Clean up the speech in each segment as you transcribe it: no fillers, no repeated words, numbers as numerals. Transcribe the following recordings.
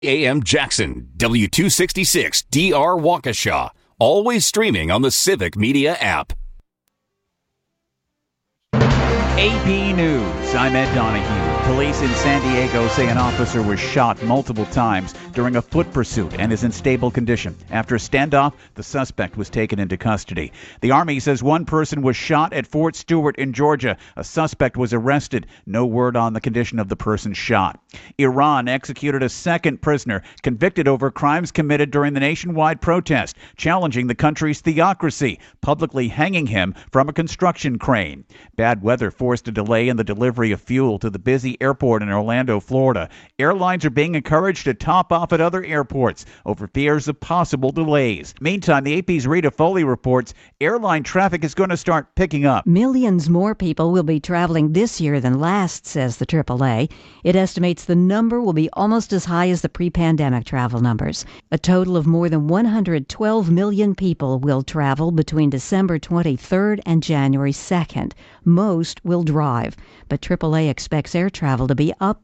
AM Jackson, W266 DR Waukesha. Always streaming on the Civic Media app. AP News, I'm Ed Donahue. Police in San Diego say an officer was shot multiple times during a foot pursuit and is in stable condition. After a standoff, the suspect was taken into custody. The Army says one person was shot at Fort Stewart in Georgia. A suspect was arrested. No word on the condition of the person shot. Iran executed a second prisoner convicted over crimes committed during the nationwide protest, challenging the country's theocracy, publicly hanging him from a construction crane. Bad weather forced a delay in the delivery of fuel to the busy airport in Orlando, Florida. Airlines are being encouraged to top off at other airports over fears of possible delays. Meantime, the AP's Rita Foley reports airline traffic is going to start picking up. Millions more people will be traveling this year than last, says the AAA. It estimates the number will be almost as high as the pre-pandemic travel numbers. A total of more than 112 million people will travel between December 23rd and January 2nd. Most will drive, but AAA expects air travel to be up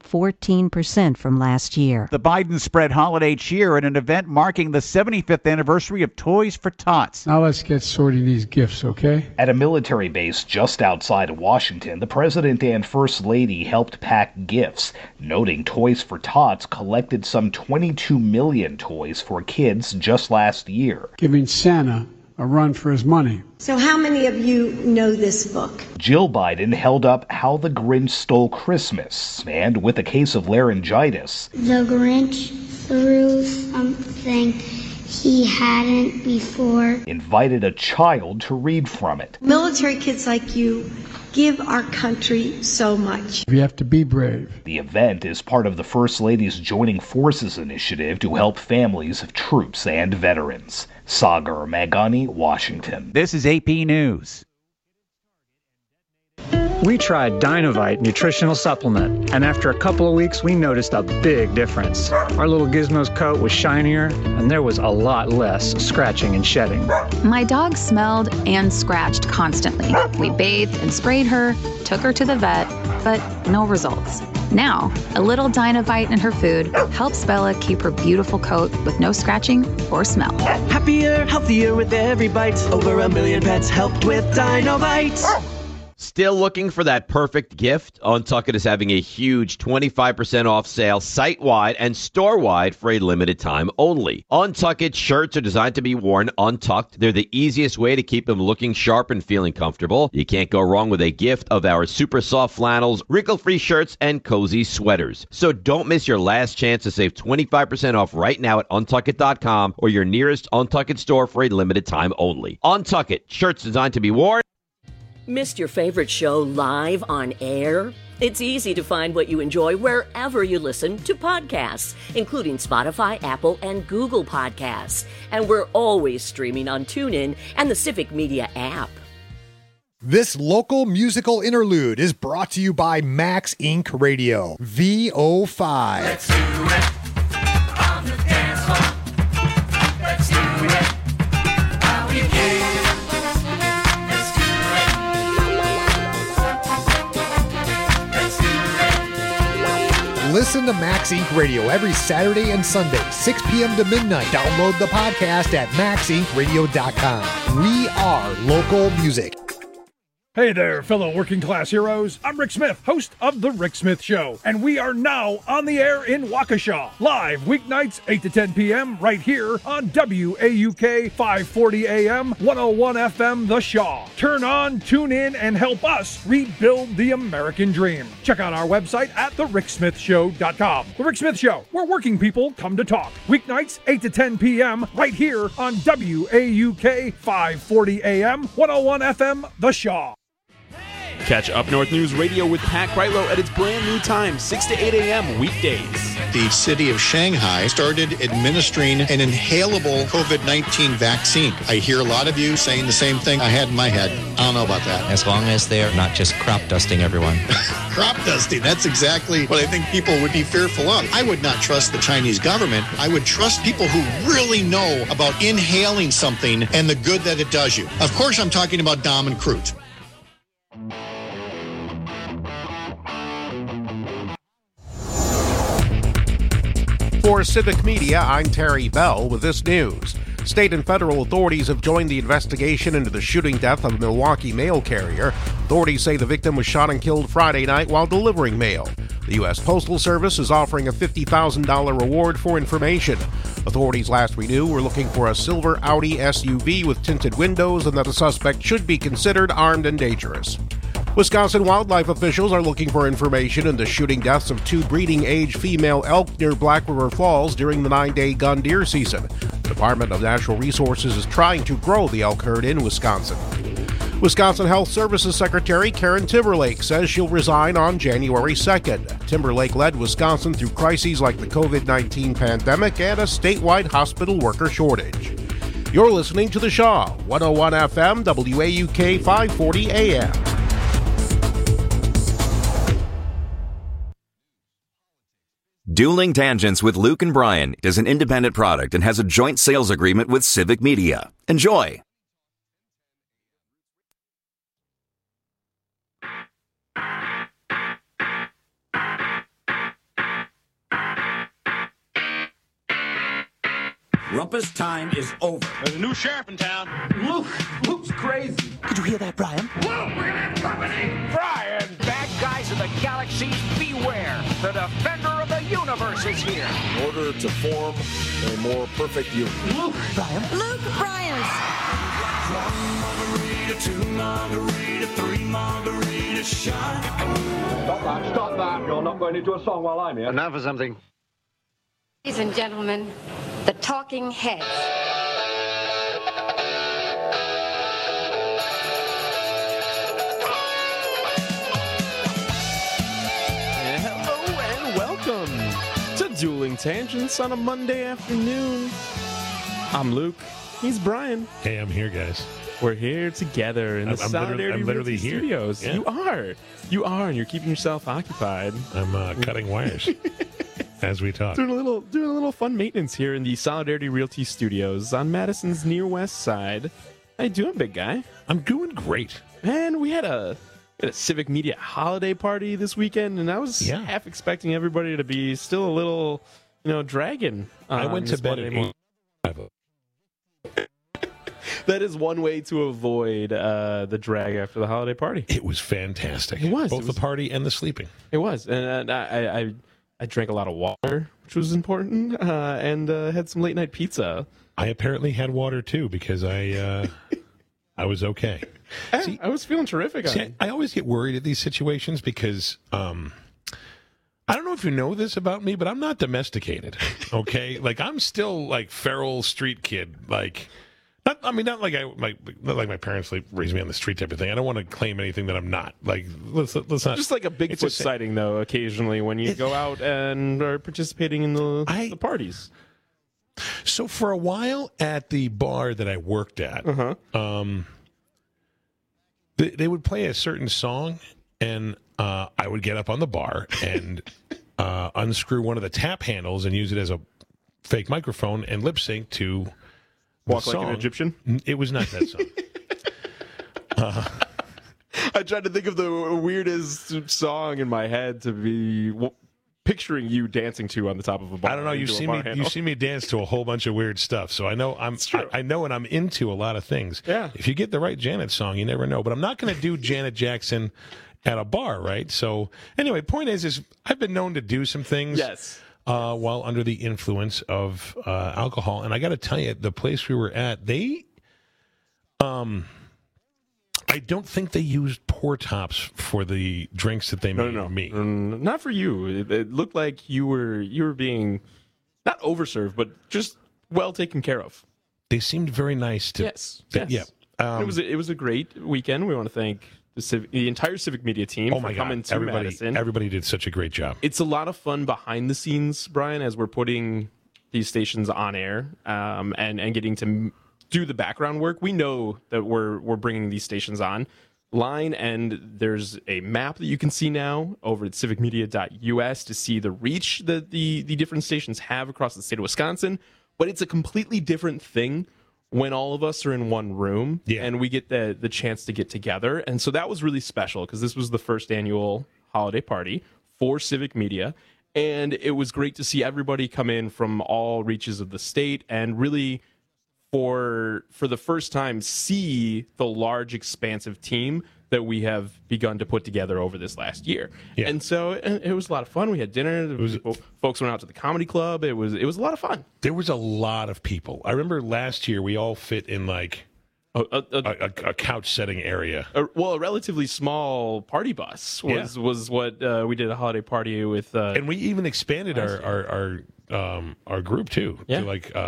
14% from last year. The Biden spread holiday cheer at an event marking the 75th anniversary of Toys for Tots. Now let's get sorting these gifts, okay? At a military base just outside of Washington, the President and First Lady helped pack gifts, noting Toys for Tots collected some 22 million toys for kids just last year. Giving Santa a run for his money. So how many of you know this book? Jill Biden held up How the Grinch Stole Christmas, and with a case of laryngitis, the Grinch threw something he hadn't before, invited a child to read from it. Military kids like you give our country so much. We have to be brave. The event is part of the First Lady's Joining Forces initiative to help families of troops and veterans. Sagar Magani, Washington. This is AP News. We tried Dynovite nutritional supplement, and after a couple of weeks, we noticed a big difference. Our little Gizmo's coat was shinier, and there was a lot less scratching and shedding. My dog smelled and scratched constantly. We bathed and sprayed her, took her to the vet, but no results. Now, a little Dynovite in her food helps Bella keep her beautiful coat with no scratching or smell. Happier, healthier with every bite. Over 1 million pets helped with Dynovite. Still looking for that perfect gift? Untuckit is having a huge 25% off sale site-wide and store-wide for a limited time only. Untuckit shirts are designed to be worn untucked. They're the easiest way to keep them looking sharp and feeling comfortable. You can't go wrong with a gift of our super soft flannels, wrinkle-free shirts, and cozy sweaters. So don't miss your last chance to save 25% off right now at Untuckit.com or your nearest Untuckit store for a limited time only. Untuckit, shirts designed to be worn. Missed your favorite show live on air? It's easy to find what you enjoy wherever you listen to podcasts, including Spotify, Apple, and Google Podcasts. And we're always streaming on TuneIn and the Civic Media app. This local musical interlude is brought to you by Max Inc. Radio, VO5. Let's do it on the dance floor. Let's do it. How we do. Listen to Max Inc. Radio every Saturday and Sunday, 6 p.m. to midnight. Download the podcast at maxincradio.com. We are local music. Hey there, fellow working class heroes. I'm Rick Smith, host of The Rick Smith Show, and we are now on the air in Waukesha, live weeknights 8 to 10 p.m. right here on WAUK 540 AM, 101 FM The Shaw. Turn on, tune in, and help us rebuild the American dream. Check out our website at thericksmithshow.com. The Rick Smith Show, where working people come to talk. Weeknights 8 to 10 p.m. right here on WAUK 540 AM, 101 FM The Shaw. Catch Up North News Radio with Pat Kreitlow at its brand new time, 6 to 8 a.m. weekdays. The city of Shanghai started administering an inhalable COVID-19 vaccine. I hear a lot of you saying the same thing I had in my head. I don't know about that. As long as they're not just crop dusting everyone. Crop dusting, that's exactly what I think people would be fearful of. I would not trust the Chinese government. I would trust people who really know about inhaling something and the good that it does you. Of course, I'm talking about Dom and Crute. For Civic Media, I'm Terry Bell with this news. State and federal authorities have joined the investigation into the shooting death of a Milwaukee mail carrier. Authorities say the victim was shot and killed Friday night while delivering mail. The U.S. Postal Service is offering a $50,000 reward for information. Authorities last we knew were looking for a silver Audi SUV with tinted windows and that the suspect should be considered armed and dangerous. Wisconsin wildlife officials are looking for information into shooting deaths of 2 breeding-age female elk near Black River Falls during the 9-day gun deer season. The Department of Natural Resources is trying to grow the elk herd in Wisconsin. Wisconsin Health Services Secretary Karen Timberlake says she'll resign on January 2nd. Timberlake led Wisconsin through crises like the COVID-19 pandemic and a statewide hospital worker shortage. You're listening to The Shaw, 101 FM, WAUK 540 AM. Dueling Tangents with Luke and Brian is an independent product and has a joint sales agreement with Civic Media. Enjoy! Rumpus time is over. There's a new sheriff in town. Luke's crazy. Did you hear that, Brian? Luke, we're gonna have company! Brian! Bad guys of the galaxy, beware! The defender of the universe is here! In order to form a more perfect union. Luke! Brian? Luke Bryans! 1 margarita, 2 margarita, 3 margarita shot. Stop that. You're not going into a song while I'm here. And now for something. Ladies and gentlemen, the Talking Heads. Hello and welcome to Dueling Tangents on a Monday afternoon. I'm Luke. He's Brian. Hey, I'm here, guys. We're here together in the Solidarity literally Realty here. Studios. Yeah. You are, and you're keeping yourself occupied. I'm cutting wires as we talk. Doing a little fun maintenance here in the Solidarity Realty Studios on Madison's near west side. How you doing, big guy? I'm doing great. Man, we had a Civic Media holiday party this weekend, and I was half expecting everybody to be still a little, dragging. I went to bed at 8. That is one way to avoid the drag after the holiday party. It was fantastic. It was. Both the party and the sleeping. It was. And I drank a lot of water, which was important, and had some late-night pizza. I apparently had water, too, because I was okay. See, I was feeling terrific. I always get worried at these situations because I don't know if you know this about me, but I'm not domesticated, okay? Like, I'm still, like, feral street kid, like... Not like my parents raised me on the street type of thing. I don't want to claim anything that I'm not. Like, let's not. Just like a Bigfoot sighting, though, occasionally when you go out and are participating in the parties. So for a while at the bar that I worked at, they would play a certain song, and I would get up on the bar and unscrew one of the tap handles and use it as a fake microphone and lip sync to. Walk like an Egyptian? It was not that song. I tried to think of the weirdest song in my head to be picturing you dancing to on the top of a bar. I don't know. You've seen me dance to a whole bunch of weird stuff, so I know I know and I'm into a lot of things. Yeah. If you get the right Janet song, you never know. But I'm not going to do Janet Jackson at a bar, right? So anyway, point is I've been known to do some things. Yes. While under the influence of alcohol. And I got to tell you, the place we were at, I don't think they used pour tops for the drinks that they made for me. Not for you. It looked like you were being not overserved, but just well taken care of. They seemed very nice to. Yes. Yeah. It was a great weekend. We want to thank the entire Civic Media team for coming to Madison. Everybody did such a great job. It's a lot of fun behind the scenes, Brian, as we're putting these stations on air and getting to do the background work. We know that we're bringing these stations online, and there's a map that you can see now over at civicmedia.us to see the reach that the different stations have across the state of Wisconsin. But it's a completely different thing when all of us are in one room and we get the chance to get together. And so that was really special because this was the first annual holiday party for Civic Media. And it was great to see everybody come in from all reaches of the state and really, for the first time, see the large, expansive team that we have begun to put together over this last year. Yeah. And so it was a lot of fun. We had dinner. Folks went out to the comedy club. It was a lot of fun. There was a lot of people. I remember last year we all fit in like a couch setting area. A relatively small party bus was what we did a holiday party with. And we even expanded our group too. Yeah.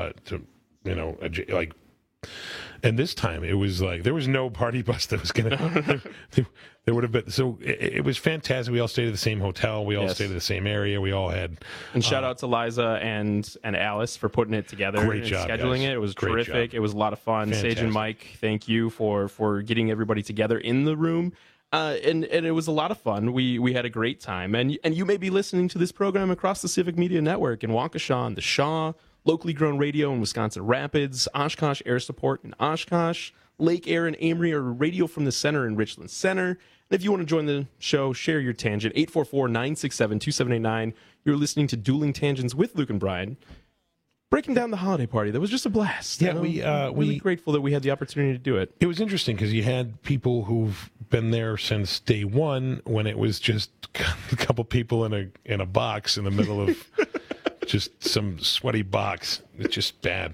And this time it was like there was no party bus that was going to. There would have been. So it was fantastic. We all stayed at the same hotel. We all stayed at the same area. We all had. And shout out to Liza and Alice for putting it together. Great job, scheduling guys. it. It was Great terrific. job. It was a lot of fun. Fantastic. Sage and Mike, thank you for getting everybody together in the room. And it was a lot of fun. We had a great time. And you may be listening to this program across the Civic Media Network in Waukesha and the Shaw, locally grown radio in Wisconsin Rapids, Oshkosh Air Support in Oshkosh, Lake Air and Amory are radio from the center in Richland Center. And if you want to join the show, share your tangent, 844-967-2789. You're listening to Dueling Tangents with Luke and Brian. Breaking down the holiday party. That was just a blast. Yeah, really grateful that we had the opportunity to do it. It was interesting because you had people who've been there since day one when it was just a couple people in a box in the middle of just some sweaty box. It's just bad.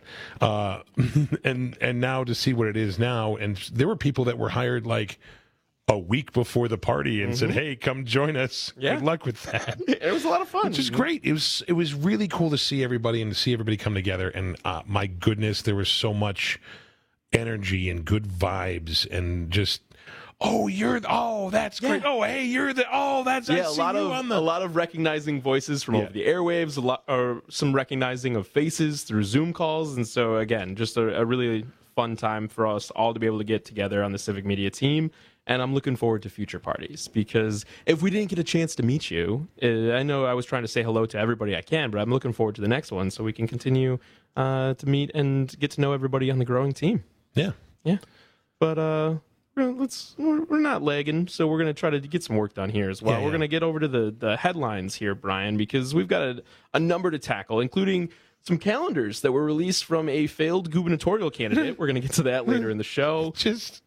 And now to see what it is now, and there were people that were hired like a week before the party and said, "Hey, come join us." Yeah. Good luck with that. It was a lot of fun. Which is great. It was really cool to see everybody and to see everybody come together. And my goodness, there was so much energy and good vibes and just. That's great. Oh, hey, you're the. Oh, that's a lot of recognizing voices from over the airwaves. Some recognizing of faces through Zoom calls, and so again, just a really fun time for us all to be able to get together on the Civic Media team. And I'm looking forward to future parties because if we didn't get a chance to meet you, I know I was trying to say hello to everybody I can, but I'm looking forward to the next one so we can continue to meet and get to know everybody on the growing team. Yeah. But we're not lagging, so we're going to try to get some work done here as well. We're going to get over to the headlines here, Brian, because we've got a number to tackle, including some calendars that were released from a failed gubernatorial candidate. We're going to get to that later in the show. Just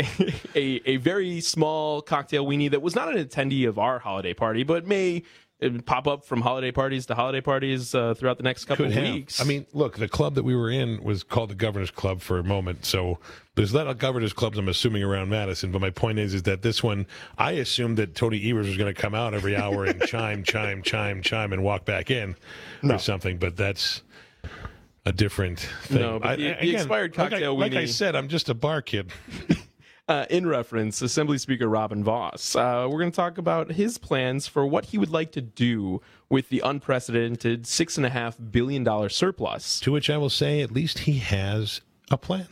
a very small cocktail weenie that was not an attendee of our holiday party, but may pop up from holiday parties to holiday parties throughout the next couple of weeks. I mean, look, the club that we were in was called the Governor's Club for a moment. So there's a lot of Governor's Clubs, I'm assuming, around Madison. But my point is that this one, I assumed that Tony Evers was going to come out every hour and chime, and walk back in or something. But that's a different thing. No, but the expired cocktail weenie. Like I said, I'm just a bar kid. In reference, Assembly Speaker Robin Vos. We're going to talk about his plans for what he would like to do with the unprecedented $6.5 billion surplus. To which I will say, at least he has a plan.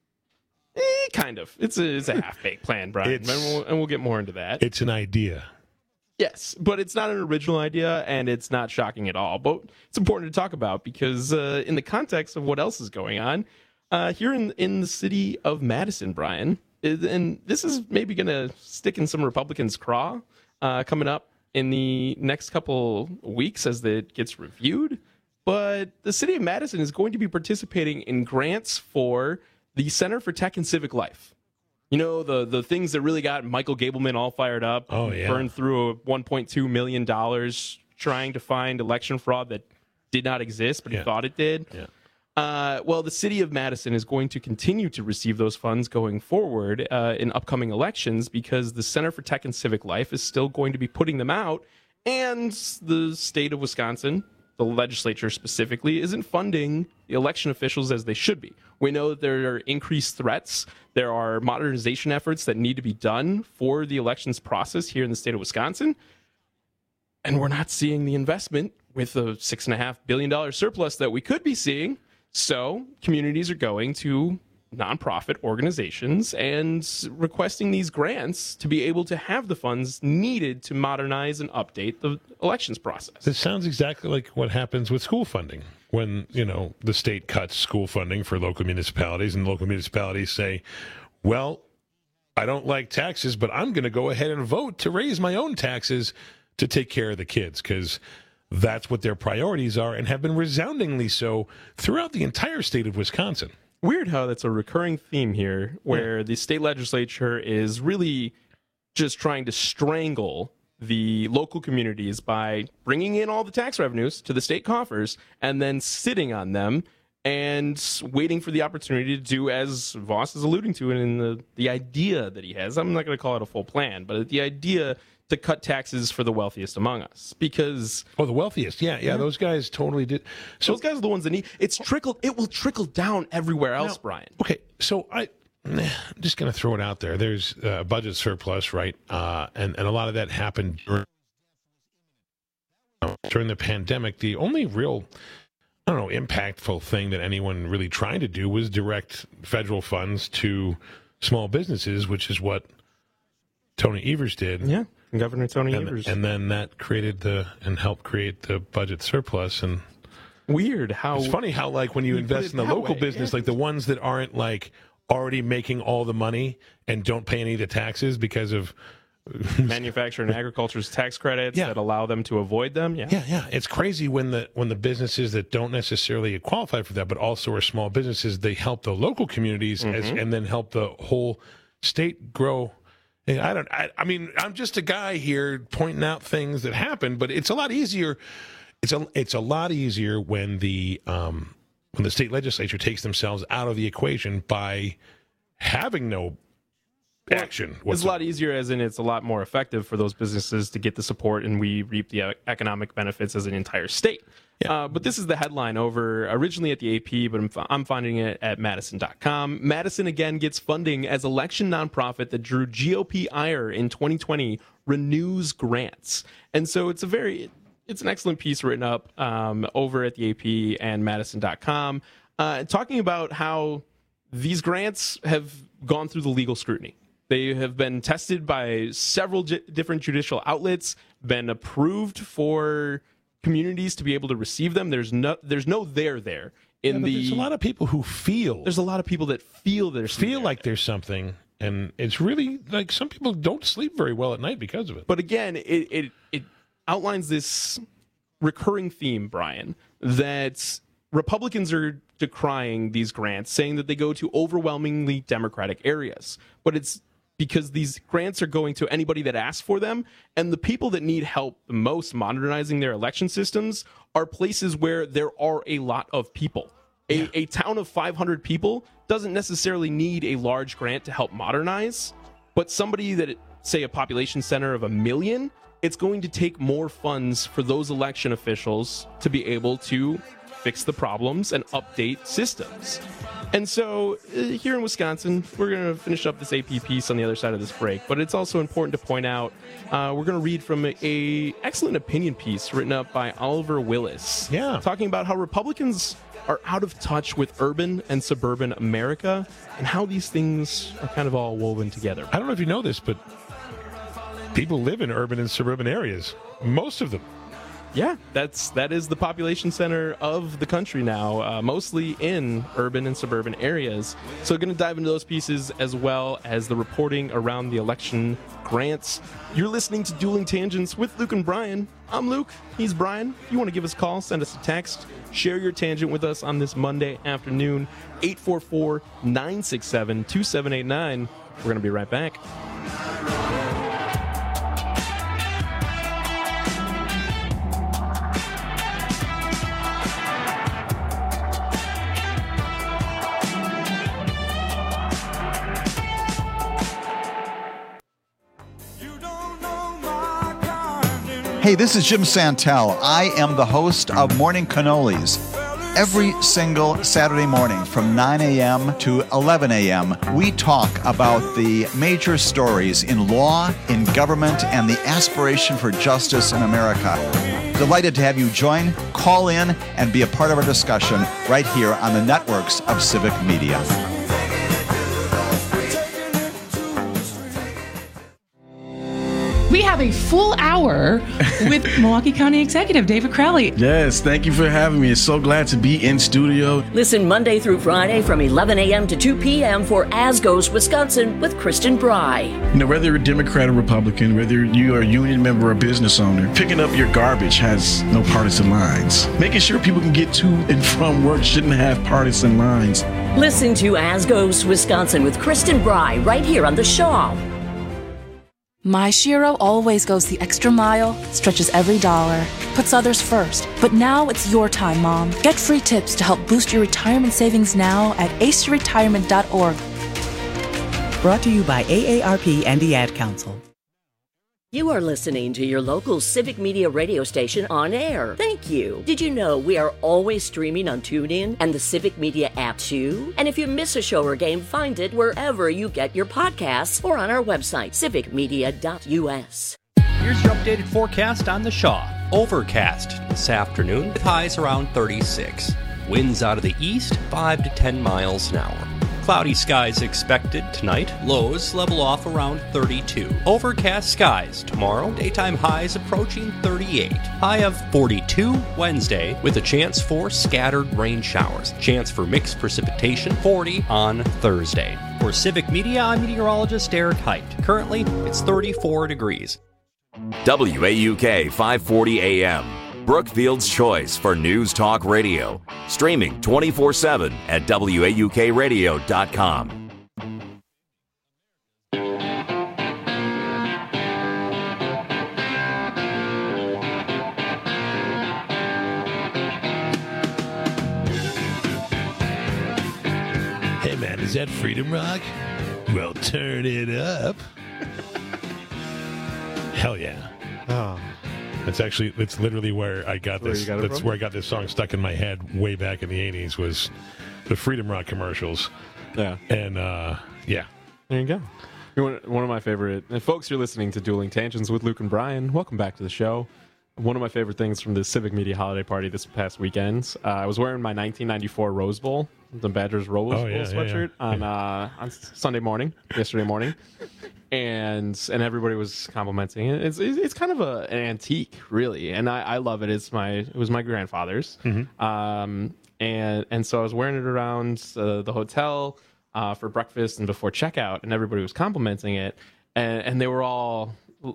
Kind of. It's a half-baked plan, Brian, and we'll get more into that. It's an idea. Yes, but it's not an original idea, and it's not shocking at all. But it's important to talk about because in the context of what else is going on, here in the city of Madison, Brian, and this is maybe going to stick in some Republicans' craw coming up in the next couple weeks as it gets reviewed. But the city of Madison is going to be participating in grants for the Center for Tech and Civic Life. You know, the things that really got Michael Gableman all fired up. Oh, yeah. Burned through $1.2 million trying to find election fraud that did not exist, but he thought it did. Yeah. Well, the city of Madison is going to continue to receive those funds going forward in upcoming elections because the Center for Tech and Civic Life is still going to be putting them out, and the state of Wisconsin, the legislature specifically, isn't funding the election officials as they should be. We know that there are increased threats. There are modernization efforts that need to be done for the elections process here in the state of Wisconsin, and we're not seeing the investment with the $6.5 billion surplus that we could be seeing. So communities are going to nonprofit organizations and requesting these grants to be able to have the funds needed to modernize and update the elections process. This sounds exactly like what happens with school funding when, the state cuts school funding for local municipalities and local municipalities say, well, I don't like taxes, but I'm going to go ahead and vote to raise my own taxes to take care of the kids because that's what their priorities are and have been resoundingly so throughout the entire state of Wisconsin. Weird how that's a recurring theme here, where the state legislature is really just trying to strangle the local communities by bringing in all the tax revenues to the state coffers and then sitting on them and waiting for the opportunity to do, as Voss is alluding to, and in the idea that he has. I'm not going to call it a full plan, but the idea to cut taxes for the wealthiest among us. Because the wealthiest, yeah, those guys totally did. So those guys are the ones that need it will trickle down everywhere else, Brian. Okay, so I'm just going to throw it out there. There's a budget surplus, right? And a lot of that happened during the pandemic. The only real, impactful thing that anyone really tried to do was direct federal funds to small businesses, which is what Tony Evers did. Yeah, Governor Tony Evers. And then that helped create the budget surplus. And weird how it's funny how, like, when you invest in the local business, like the ones that aren't like already making all the money and don't pay any of the taxes because of manufacturing and agriculture's tax credits that allow them to avoid them. Yeah. It's crazy when the businesses that don't necessarily qualify for that, but also are small businesses, they help the local communities and then help the whole state grow. I mean, I'm just a guy here pointing out things that happen, but it's a lot easier. It's a lot easier when the state legislature takes themselves out of the equation by having no action. It's a lot easier, as in it's a lot more effective for those businesses to get the support, and we reap the economic benefits as an entire state. Yeah. But this is the headline originally at the AP, but I'm finding it at Madison.com. Madison again gets funding as election nonprofit that drew GOP ire in 2020 renews grants. And so it's an excellent piece written up over at the AP and Madison.com, talking about how these grants have gone through the legal scrutiny. They have been tested by several different judicial outlets, been approved for communities to be able to receive them. There's no there there. There's a lot of people who feel. There's a lot of people that feel like there's something, and it's really like some people don't sleep very well at night because of it. But again, it outlines this recurring theme, Brian, that Republicans are decrying these grants, saying that they go to overwhelmingly Democratic areas. But it's because these grants are going to anybody that asks for them, and the people that need help the most modernizing their election systems are places where there are a lot of people. A town of 500 people doesn't necessarily need a large grant to help modernize, but somebody that, say, a population center of 1 million, it's going to take more funds for those election officials to be able to fix the problems and update systems. And so here in Wisconsin, we're going to finish up this AP piece on the other side of this break, but it's also important to point out, we're going to read from a excellent opinion piece written up by Oliver Willis. Yeah. Talking about how Republicans are out of touch with urban and suburban America and how these things are kind of all woven together. I don't know if you know this, but people live in urban and suburban areas. Most of them. Yeah, that is the population center of the country now, mostly in urban and suburban areas. So we're going to dive into those pieces as well as the reporting around the election grants. You're listening to Dueling Tangents with Luke and Brian. I'm Luke. He's Brian. If you want to give us a call, send us a text. Share your tangent with us on this Monday afternoon, 844-967-2789. We're going to be right back. Hey, this is Jim Santel. I am the host of Morning Cannolis. Every single Saturday morning from 9 a.m. to 11 a.m., we talk about the major stories in law, in government, and the aspiration for justice in America. Delighted to have you join, call in, and be a part of our discussion right here on the networks of Civic Media. We have a full hour with Milwaukee County Executive David Crowley. Yes, thank you for having me. It's so glad to be in studio. Listen Monday through Friday from 11 a.m. to 2 p.m. for As Goes Wisconsin with Kristen Bry. You know, whether you're a Democrat or Republican, whether you are a union member or a business owner, picking up your garbage has no partisan lines. Making sure people can get to and from work shouldn't have partisan lines. Listen to As Goes Wisconsin with Kristen Bry right here on The Shaw. My Shiro always goes the extra mile, stretches every dollar, puts others first. But now it's your time, Mom. Get free tips to help boost your retirement savings now at aceyourretirement.org. Brought to you by AARP and the Ad Council. You are listening to your local Civic Media radio station on air. Thank you. Did you know we are always streaming on TuneIn and the Civic Media app too? And if you miss a show or game, find it wherever you get your podcasts or on our website, civicmedia.us. Here's your updated forecast on the Shaw. Overcast this afternoon with highs around 36. Winds out of the east, 5 to 10 miles an hour. Cloudy skies expected tonight. Lows level off around 32. Overcast skies tomorrow. Daytime highs approaching 38. High of 42 Wednesday with a chance for scattered rain showers. Chance for mixed precipitation 40 on Thursday. For Civic Media, I'm meteorologist Eric Height. Currently, it's 34 degrees. WAUK 540 AM. Brookfield's choice for News Talk Radio. Streaming 24/7 at WAUKradio.com. Hey man, is that Freedom Rock? Well, turn it up. Hell yeah. Oh. It's literally where I got this. That's where I got this song stuck in my head way back in the 80s was the Freedom Rock commercials. Yeah. And, yeah. There you go. You're one of my favorite. And folks, you're listening to Dueling Tangents with Luke and Brian. Welcome back to the show. One of my favorite things from the Civic Media holiday party this past weekend, I was wearing my 1994 Rose Bowl, the Badgers Rose Bowl sweatshirt on Sunday morning, yesterday morning. And everybody was complimenting it. It's kind of an antique, really, and I love it. It was my grandfather's, and so I was wearing it around the hotel for breakfast and before checkout, and everybody was complimenting it, and they were all.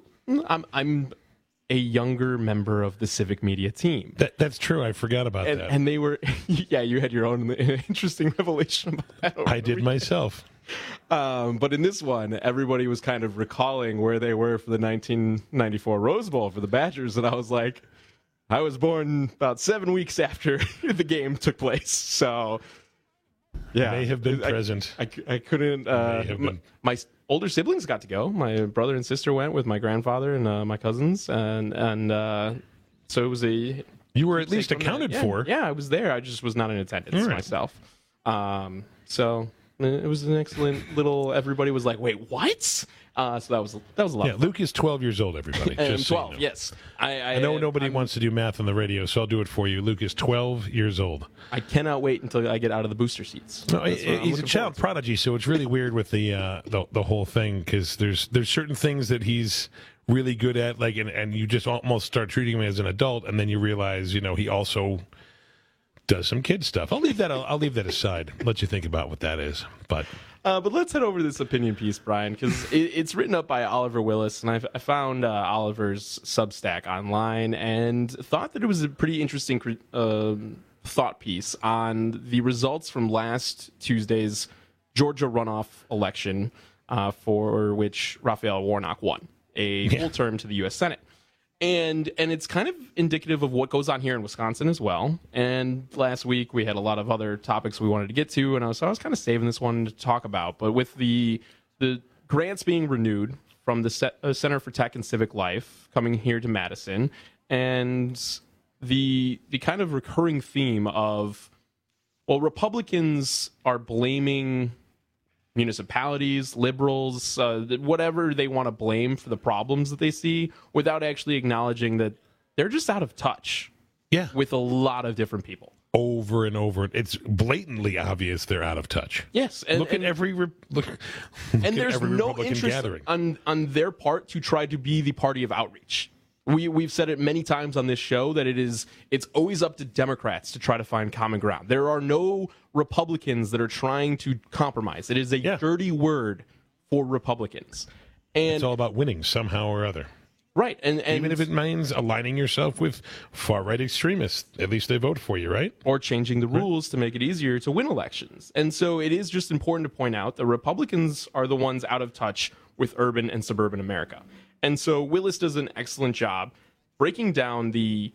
I'm a younger member of the Civic Media team. That's true. I forgot about that. And they were, you had your own interesting revelation about that. I did myself. But in this one, everybody was kind of recalling where they were for the 1994 Rose Bowl for the Badgers, and I was like, I was born about 7 weeks after the game took place, so yeah, may have been present. I couldn't. My older siblings got to go. My brother and sister went with my grandfather and my cousins, and so it was a. You were at least accounted for. Yeah, I was there. I just was not in attendance myself. So. It was an excellent little. Everybody was like, "Wait, what?" So that was a lot. Yeah, Luke is 12 years old. Everybody, just 12. So you know. Yes, I know nobody wants to do math on the radio, so I'll do it for you. Luke is 12 years old. I cannot wait until I get out of the booster seats. No, he's a child prodigy, so it's really weird with the whole thing because there's certain things that he's really good at, like, and you just almost start treating him as an adult, and then you realize, he also does some kid stuff. I'll leave that aside. Let you think about what that is. But let's head over to this opinion piece, Brian, because it's written up by Oliver Willis, and I found Oliver's Substack online and thought that it was a pretty interesting thought piece on the results from last Tuesday's Georgia runoff election, for which Raphael Warnock won a full term to the U.S. Senate. And it's kind of indicative of what goes on here in Wisconsin as well. And last week we had a lot of other topics we wanted to get to, and I was kind of saving this one to talk about. But with the grants being renewed from the Center for Tech and Civic Life coming here to Madison, and the kind of recurring theme of, well, Republicans are blaming municipalities, liberals, whatever they want to blame for the problems that they see, without actually acknowledging that they're just out of touch with a lot of different people. over and over. It's blatantly obvious they're out of touch. Yes, Look at every and there's every no Republican interest gathering. on their part to try to be the party of outreach. We've said it many times on this show that it's always up to Democrats to try to find common ground. There are no Republicans that are trying to compromise. It is a dirty word for Republicans. And it's all about winning somehow or other. Right. And even if it means aligning yourself with far-right extremists, at least they vote for you, right? Or changing the rules to make it easier to win elections. And so it is just important to point out that Republicans are the ones out of touch with urban and suburban America. And so Willis does an excellent job breaking down the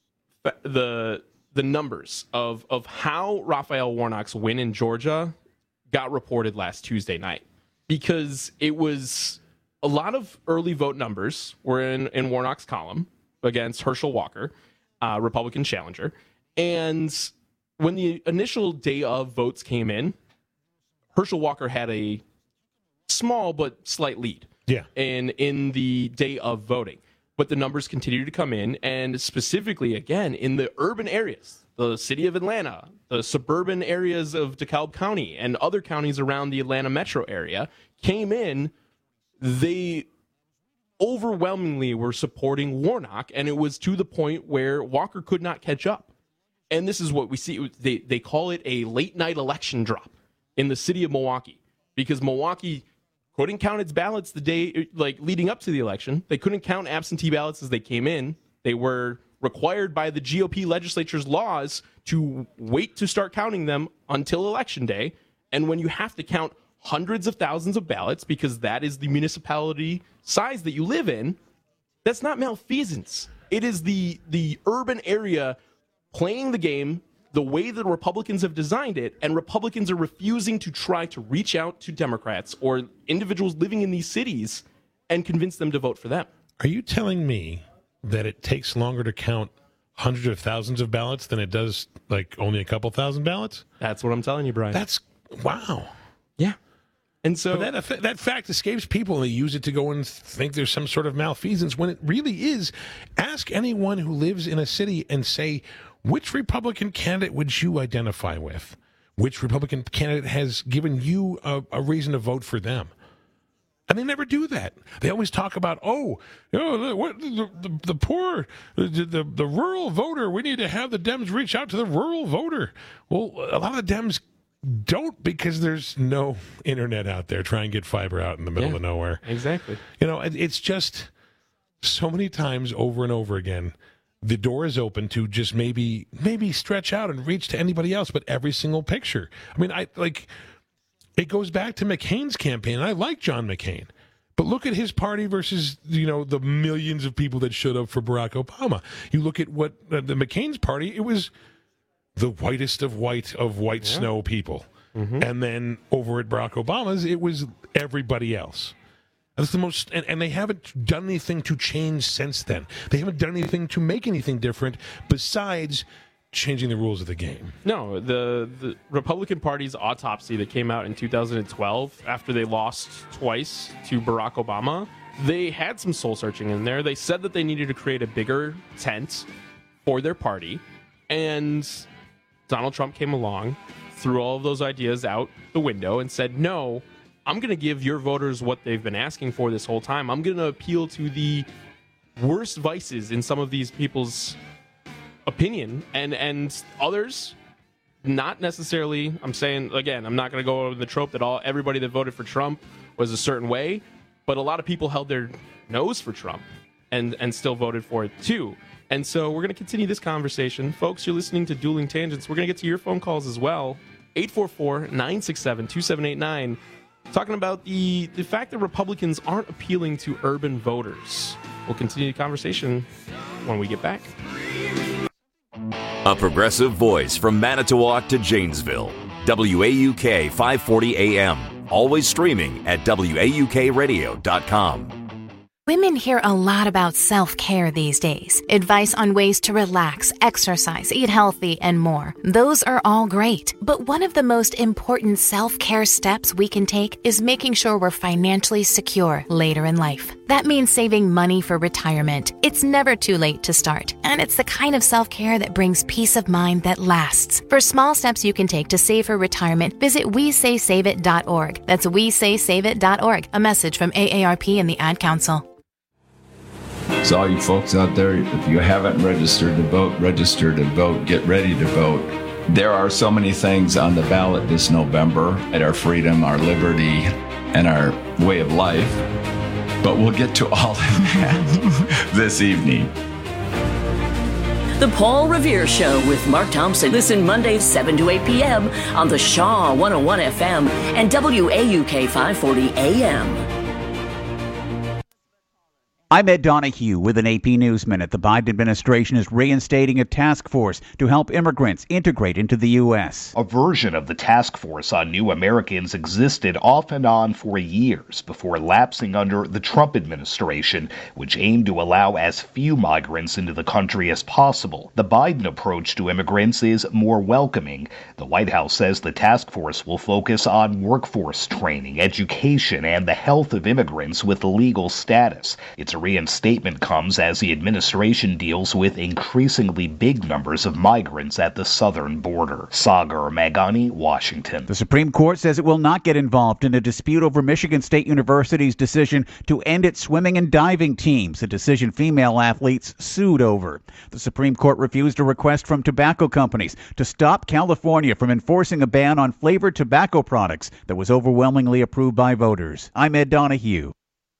numbers of how Raphael Warnock's win in Georgia got reported last Tuesday night. Because it was a lot of early vote numbers were in Warnock's column against Herschel Walker, Republican challenger. And when the initial day of votes came in, Herschel Walker had a small but slight lead. Yeah. In the day of voting. But the numbers continue to come in, and specifically, again, in the urban areas, the city of Atlanta, the suburban areas of DeKalb County, and other counties around the Atlanta metro area came in, they overwhelmingly were supporting Warnock, and it was to the point where Walker could not catch up. And this is what we see. They call it a late-night election drop in the city of Milwaukee, because Milwaukee couldn't count its ballots the day leading up to the election. They couldn't count absentee ballots as they came in. They were required by the GOP legislature's laws to wait to start counting them until election day. And when you have to count hundreds of thousands of ballots, because that is the municipality size that you live in, that's not malfeasance. It is the urban area playing the game the way that Republicans have designed it, and Republicans are refusing to try to reach out to Democrats or individuals living in these cities and convince them to vote for them. Are you telling me that it takes longer to count hundreds of thousands of ballots than it does only a couple thousand ballots? That's what I'm telling you, Brian. That's wow. Yeah. And so that fact escapes people, and they use it to go and think there's some sort of malfeasance when it really is. Ask anyone who lives in a city and say, which Republican candidate would you identify with? Which Republican candidate has given you a reason to vote for them? And they never do that. They always talk about, the poor, the rural voter. We need to have the Dems reach out to the rural voter. Well, a lot of the Dems don't, because there's no internet out there. Try and get fiber out in the middle of nowhere. Exactly. It's just so many times over and over again, the door is open to just maybe stretch out and reach to anybody else, but every single picture. I mean, it goes back to McCain's campaign, and I like John McCain, but look at his party versus, the millions of people that showed up for Barack Obama. You look at what the McCain's party, it was the whitest of white snow people. Mm-hmm. And then over at Barack Obama's, it was everybody else. That's the most, and they haven't done anything to change since then. They haven't done anything to make anything different besides changing the rules of the game. No, the Republican Party's autopsy that came out in 2012 after they lost twice to Barack Obama, they had some soul searching in there. They said that they needed to create a bigger tent for their party, and Donald Trump came along, threw all of those ideas out the window, and said, no, I'm going to give your voters what they've been asking for this whole time. I'm going to appeal to the worst vices in some of these people's opinion, and others not necessarily. I'm saying, again, I'm not going to go over the trope that everybody that voted for Trump was a certain way, but a lot of people held their nose for Trump and still voted for it too. And so we're going to continue this conversation. Folks, you're listening to Dueling Tangents. We're going to get to your phone calls as well. 844-967-2789. Talking about the fact that Republicans aren't appealing to urban voters. We'll continue the conversation when we get back. A progressive voice from Manitowoc to Janesville. WAUK 540 AM. Always streaming at WAUKradio.com. Women hear a lot about self-care these days. Advice on ways to relax, exercise, eat healthy, and more. Those are all great. But one of the most important self-care steps we can take is making sure we're financially secure later in life. That means saving money for retirement. It's never too late to start, and it's the kind of self-care that brings peace of mind that lasts. For small steps you can take to save for retirement, visit WeSaySaveIt.org. That's WeSaySaveIt.org. A message from AARP and the Ad Council. So all you folks out there, if you haven't registered to vote, register to vote. Get ready to vote. There are so many things on the ballot this November at our freedom, our liberty, and our way of life. But we'll get to all of that this evening. The Paul Revere Show with Mark Thompson. Listen Mondays 7 to 8 p.m. on the Shaw 101 FM and WAUK 540 AM. I'm Ed Donahue with an AP News Minute. The Biden administration is reinstating a task force to help immigrants integrate into the U.S. A version of the task force on new Americans existed off and on for years before lapsing under the Trump administration, which aimed to allow as few migrants into the country as possible. The Biden approach to immigrants is more welcoming. The White House says the task force will focus on workforce training, education, and the health of immigrants with legal status. Its reinstatement comes as the administration deals with increasingly big numbers of migrants at the southern border. Sagar Magani, Washington. The Supreme Court says it will not get involved in a dispute over Michigan State University's decision to end its swimming and diving teams, a decision female athletes sued over. The Supreme Court refused a request from tobacco companies to stop California from enforcing a ban on flavored tobacco products that was overwhelmingly approved by voters. I'm Ed Donahue.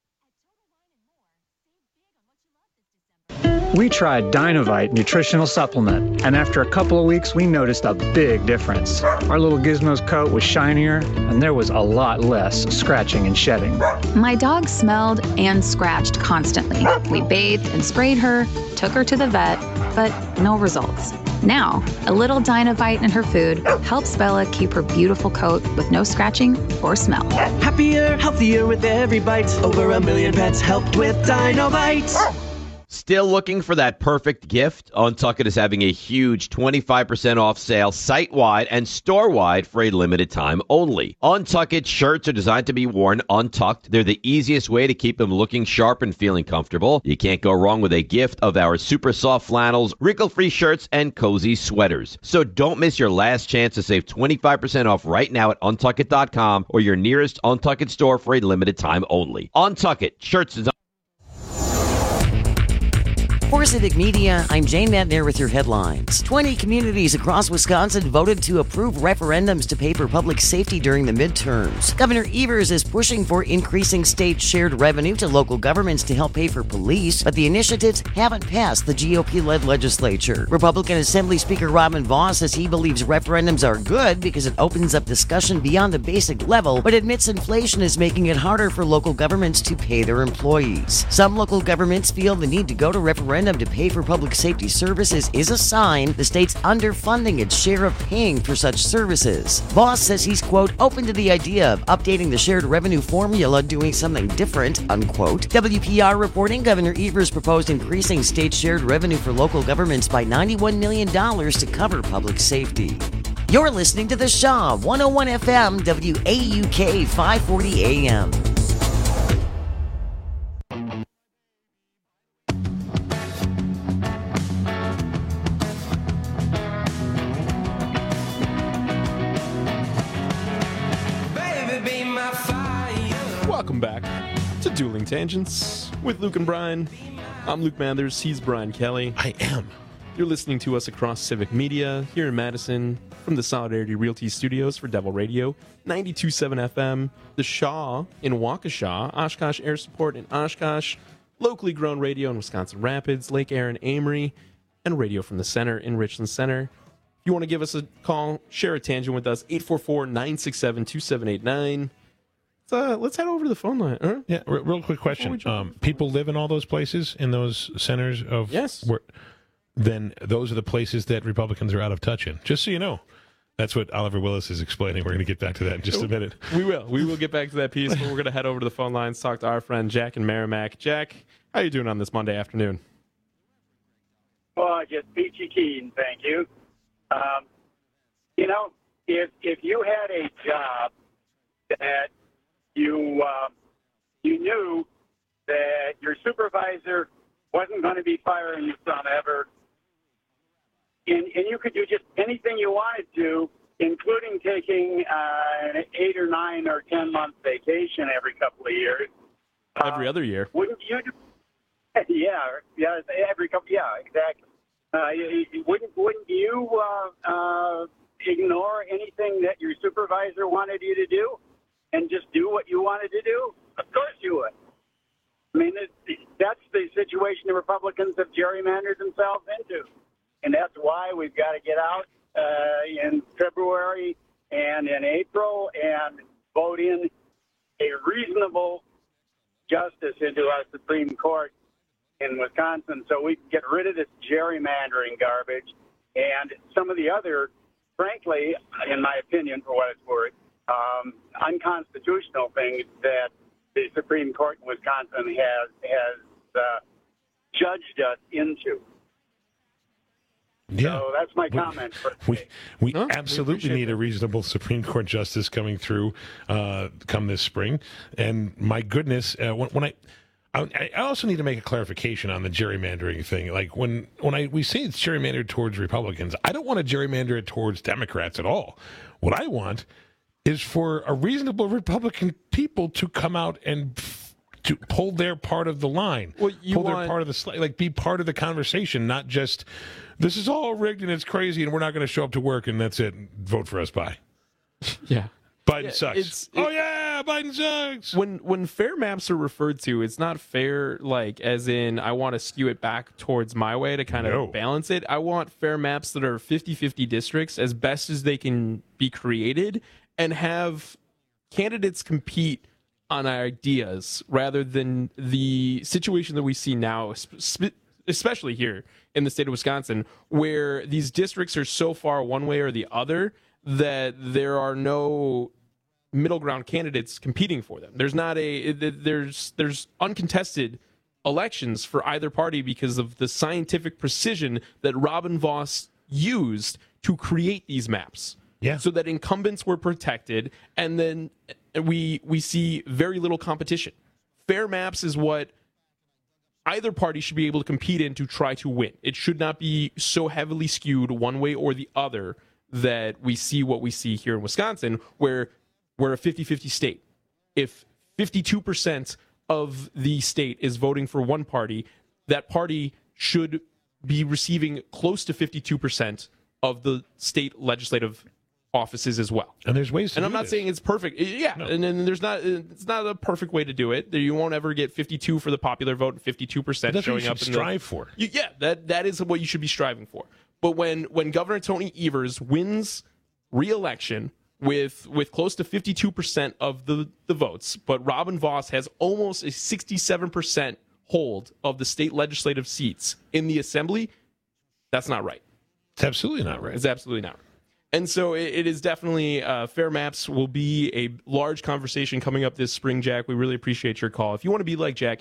We tried Dynovite nutritional supplement, and after a couple of weeks, we noticed a big difference. Our little Gizmo's coat was shinier, and there was a lot less scratching and shedding. My dog smelled and scratched constantly. We bathed and sprayed her, took her to the vet, but no results. Now, a little Dynovite in her food helps Bella keep her beautiful coat with no scratching or smell. Happier, healthier with every bite. Over 1 million pets helped with Dynovite. Still looking for that perfect gift? Untuckit is having a huge 25% off sale site-wide and store-wide for a limited time only. Untuckit shirts are designed to be worn untucked. They're the easiest way to keep them looking sharp and feeling comfortable. You can't go wrong with a gift of our super soft flannels, wrinkle-free shirts, and cozy sweaters. So don't miss your last chance to save 25% off right now at untuckit.com or your nearest Untuckit store for a limited time only. Untuckit shirts designed. For Civic Media, I'm Jane Madner with your headlines. 20 communities across Wisconsin voted to approve referendums to pay for public safety during the midterms. Governor Evers is pushing for increasing state shared revenue to local governments to help pay for police, but the initiatives haven't passed the GOP-led legislature. Republican Assembly Speaker Robin Vos says he believes referendums are good because it opens up discussion beyond the basic level, but admits inflation is making it harder for local governments to pay their employees. Some local governments feel the need to go to referendum to pay for public safety services is a sign the state's underfunding its share of paying for such services. Voss says he's, quote, open to the idea of updating the shared revenue formula, doing something different, unquote. WPR reporting Governor Evers proposed increasing state shared revenue for local governments by $91 million to cover public safety. You're listening to the Shaw 101 FM, WAUK 540 AM. Welcome back to Dueling Tangents with Luke and Brian. I'm Luke Mathers. He's Brian Kelly. I am. You're listening to us across Civic Media here in Madison from the Solidarity Realty Studios for Devil Radio, 92.7 FM, The Shaw in Waukesha, Oshkosh Air Support in Oshkosh, locally grown radio in Wisconsin Rapids, Lake Aaron, Amory, and radio from the center in Richland Center. If you want to give us a call, share a tangent with us, 844-967-2789. Let's head over to the phone line. Huh? Yeah, real quick question. People live in all those places, in those centers of... Yes. Then those are the places that Republicans are out of touch in. Just so you know. That's what Oliver Willis is explaining. We're going to get back to that in just a minute. We will. We will get back to that piece, but we're going to head over to the phone lines, talk to our friend Jack in Merrimack. Jack, how are you doing on this Monday afternoon? Well, just peachy keen, thank you. If you had a job that you knew that your supervisor wasn't going to be firing you from ever, and you could do just anything you wanted to, including taking an 8 or 9 or 10 month vacation every couple of years. Every other year. Wouldn't you? Yeah, every couple. Yeah, exactly. Wouldn't you ignore anything that your supervisor wanted you to do, and just do what you wanted to do? Of course you would. I mean, that's the situation the Republicans have gerrymandered themselves into, and that's why we've got to get out in February and in April and vote in a reasonable justice into our Supreme Court in Wisconsin, so we can get rid of this gerrymandering garbage and some of the other, frankly, in my opinion, for what it's worth, unconstitutional things that the Supreme Court in Wisconsin has judged us into. Yeah. So that's my comment. We absolutely need a reasonable Supreme Court justice coming through come this spring. And my goodness, I also need to make a clarification on the gerrymandering thing. Like when we say it's gerrymandered towards Republicans, I don't want to gerrymander it towards Democrats at all. What I want is for a reasonable Republican people to come out and to pull their part of the line, their part of the be part of the conversation, not just this is all rigged and it's crazy and we're not going to show up to work and that's it. Vote for us, bye. Yeah. Biden sucks. Biden sucks. When fair maps are referred to, it's not fair like as in I want to skew it back towards my way to kind of balance it. I want fair maps that are 50-50 districts as best as they can be created and have candidates compete on ideas rather than the situation that we see now, especially here in the state of Wisconsin, where these districts are so far one way or the other that there are no middle ground candidates competing for them. There's not there's uncontested elections for either party because of the scientific precision that Robin Vos used to create these maps. Yeah. So that incumbents were protected, and then we see very little competition. Fair maps is what either party should be able to compete in to try to win. It should not be so heavily skewed one way or the other that we see what we see here in Wisconsin, where we're a 50-50 state. If 52% of the state is voting for one party, that party should be receiving close to 52% of the state legislative offices as well. And there's ways to and do I'm not this. saying it's perfect. Yeah, no. And then it's not a perfect way to do it. You won't ever get 52 for the popular vote and 52% showing up. Strive for. Yeah, that is what you should be striving for. But when Governor Tony Evers wins re-election with close to 52% of the votes, but Robin Vos has almost a 67% hold of the state legislative seats in the assembly, that's not right. It's absolutely not right. It's absolutely not right. And so it is definitely fair maps will be a large conversation coming up this spring, Jack. We really appreciate your call. If you want to be like Jack,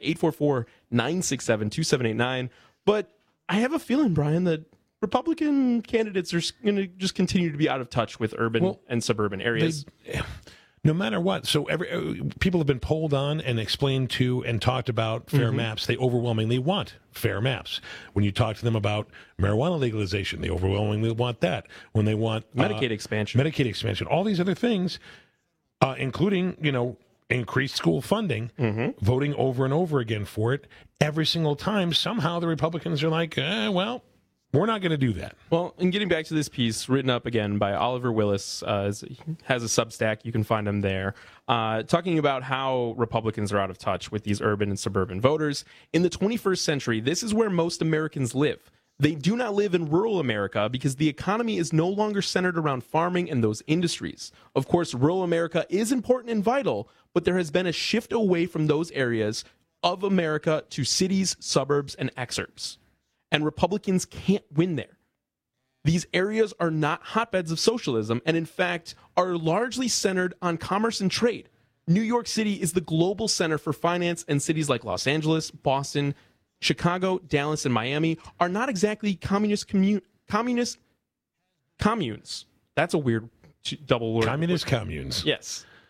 844-967-2789. But I have a feeling, Brian, that Republican candidates are going to just continue to be out of touch with urban and suburban areas. No matter what. So people have been polled on and explained to and talked about fair maps. They overwhelmingly want fair maps. When you talk to them about marijuana legalization, they overwhelmingly want that. When they want Medicaid expansion, all these other things, including, increased school funding, voting over and over again for it, every single time, somehow the Republicans are like, we're not going to do that. Well, and getting back to this piece written up again by Oliver Willis, has a Substack. You can find him there, talking about how Republicans are out of touch with these urban and suburban voters. In the 21st century, this is where most Americans live. They do not live in rural America because the economy is no longer centered around farming and those industries. Of course, rural America is important and vital, but there has been a shift away from those areas of America to cities, suburbs, and exurbs. And Republicans can't win there. These areas are not hotbeds of socialism and, in fact, are largely centered on commerce and trade. New York City is the global center for finance, and cities like Los Angeles, Boston, Chicago, Dallas, and Miami are not exactly communist communes. That's a weird double word. Communist communes. Yes.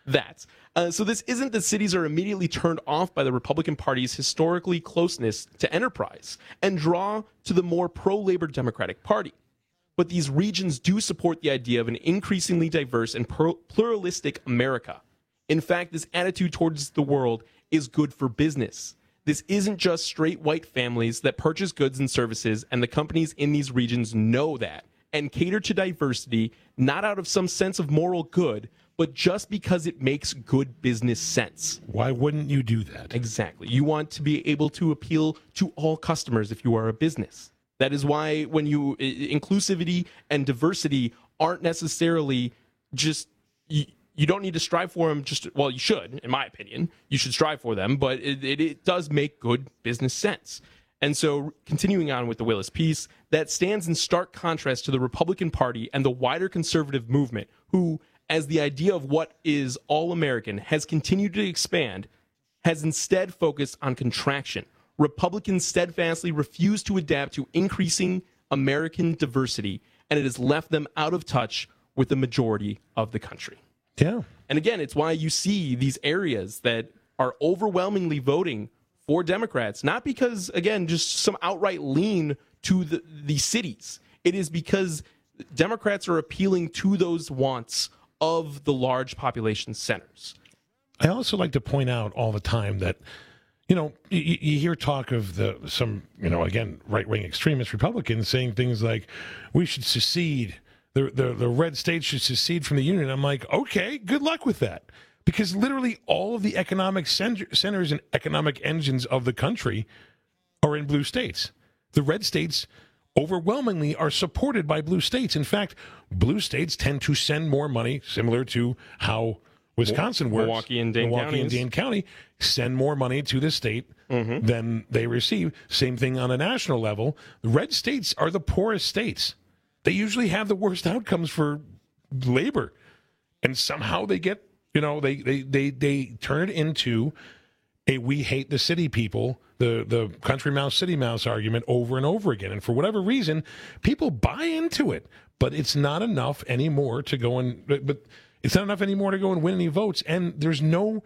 So this isn't that cities are immediately turned off by the Republican Party's historically closeness to enterprise and draw to the more pro-labor Democratic Party. But these regions do support the idea of an increasingly diverse and pluralistic America. In fact, this attitude towards the world is good for business. This isn't just straight white families that purchase goods and services, and the companies in these regions know that and cater to diversity, not out of some sense of moral good, but just because it makes good business sense. Why wouldn't you do that? Exactly. You want to be able to appeal to all customers if you are a business. That is why when inclusivity and diversity aren't necessarily just, you don't need to strive for them you should, in my opinion. You should strive for them, but it does make good business sense. And so continuing on with the Willis piece, that stands in stark contrast to the Republican Party and the wider conservative movement, who, as the idea of what is all-American has continued to expand, has instead focused on contraction. Republicans steadfastly refuse to adapt to increasing American diversity, and it has left them out of touch with the majority of the country. Yeah. And again, it's why you see these areas that are overwhelmingly voting for Democrats, not because, again, just some outright lean to the cities. It is because Democrats are appealing to those wants of the large population centers. I also like to point out all the time that, you hear talk of some right-wing extremist Republicans saying things like, we should secede, the red states should secede from the Union. I'm like, okay, good luck with that. Because literally all of the economic centers and economic engines of the country are in blue states. The red states overwhelmingly are supported by blue states. In fact, blue states tend to send more money, similar to how Wisconsin works. Milwaukee and Dane County send more money to the state than they receive. Same thing on a national level. The red states are the poorest states. They usually have the worst outcomes for labor. And somehow they get, they turn it into a we hate the city people, the country mouse, city mouse argument over and over again. And for whatever reason, people buy into it. But it's not enough anymore to go and win any votes. And there's no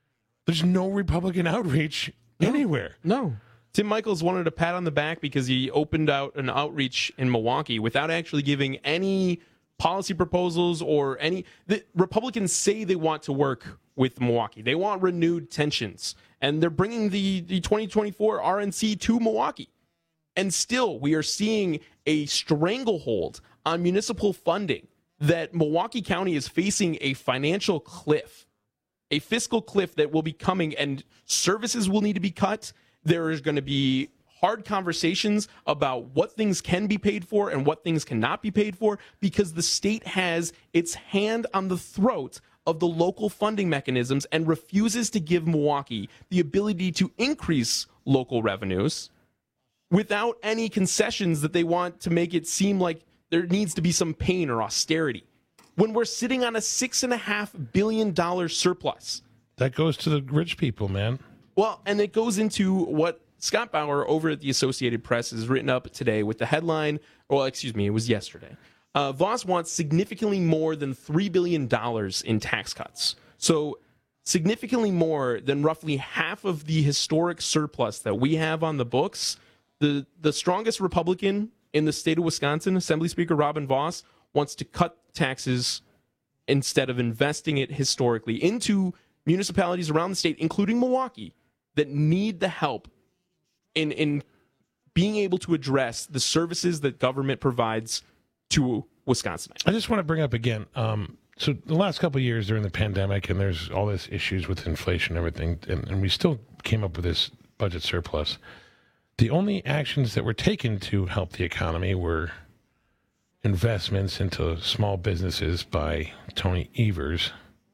Republican outreach anywhere. No. Tim Michaels wanted a pat on the back because he opened out an outreach in Milwaukee without actually giving any policy proposals or any. The Republicans say they want to work with Milwaukee. They want renewed tensions. And they're bringing the 2024 RNC to Milwaukee. And still, we are seeing a stranglehold on municipal funding that Milwaukee County is facing a financial cliff, a fiscal cliff that will be coming, and services will need to be cut. There is going to be hard conversations about what things can be paid for and what things cannot be paid for, because the state has its hand on the throat of the local funding mechanisms and refuses to give Milwaukee the ability to increase local revenues without any concessions that they want to make it seem like there needs to be some pain or austerity. When we're sitting on a $6.5 billion surplus. That goes to the rich people, man. Well, and it goes into what Scott Bauer over at the Associated Press has written up today with the headline, it was yesterday. Voss wants significantly more than $3 billion in tax cuts. So significantly more than roughly half of the historic surplus that we have on the books. The strongest Republican in the state of Wisconsin, Assembly Speaker Robin Voss, wants to cut taxes instead of investing it historically into municipalities around the state, including Milwaukee, that need the help in being able to address the services that government provides to Wisconsinites. I just want to bring up again, so the last couple of years during the pandemic, and there's all this issues with inflation and everything, and we still came up with this budget surplus. The only actions that were taken to help the economy were investments into small businesses by Tony Evers.